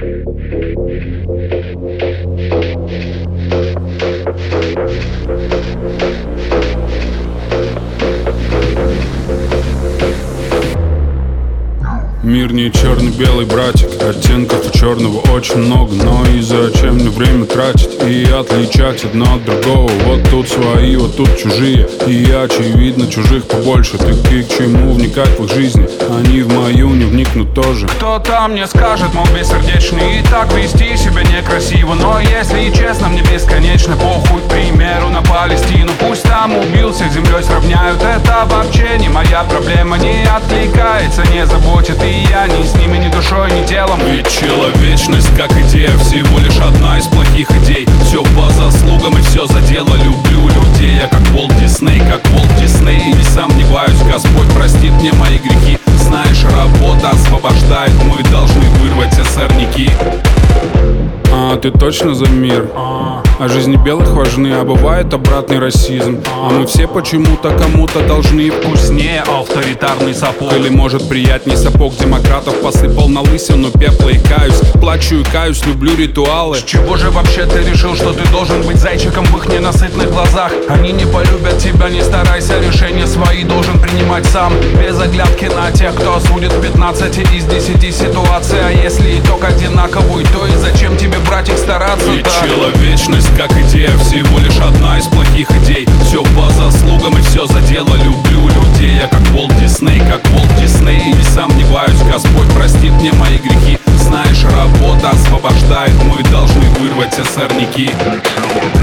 Мир не черно-белый, братик, оттенков у черного очень много. Но и зачем мне время тратить и отличать одно от другого? Вот тут свои, вот тут чужие, и очевидно чужих побольше. Так и к чему вникать в их жизни? Они в мою не вникнут тоже. Кто-то мне скажет, мол, бессердечный, и так вести себя некрасиво. Но если честно, мне бесконечно похуй, к примеру, на Палестину. Пусть там убился, землей сравняют, это вообще не моя проблема. Не откликается, не заботит, и я ни с ними, ни душой, ни телом. Ведь человечность как идея всего лишь одна из плохих идей. Все по заслугам и все за дело. Люблю людей, я как Уолт Дисней, как Уолт Дисней. И не сомневаюсь, Господь простит мне мои грехи. Знаешь, работа освобождает, мы должны вырвать сорняки. А ты точно за мир? А жизни белых важны, а бывает обратный расизм. А мы все почему-то кому-то должны. Вкуснее авторитарный сапог. Или может приятней сапог демократов. Посыпал на лысину пепла и каюсь. Плачу и каюсь, люблю ритуалы. С чего же вообще ты решил, что ты должен быть зайчиком в их ненасытных глазах? Они не полюбят тебя, не старайся, решения свои должен принимать сам. Без оглядки на тех, кто осудит в 15 из 10 ситуаций. А если итог одинаковый, то и зачем тебе, братик, стараться? Ведь человечность как идея всего лишь одна из плохих идей. Все по заслугам и все за дело. Люблю людей, я как Уолт Дисней, как Уолт Дисней. И не сомневаюсь, Господь простит мне мои грехи. Знаешь, работа освобождает, мы должны вырвать сорняки.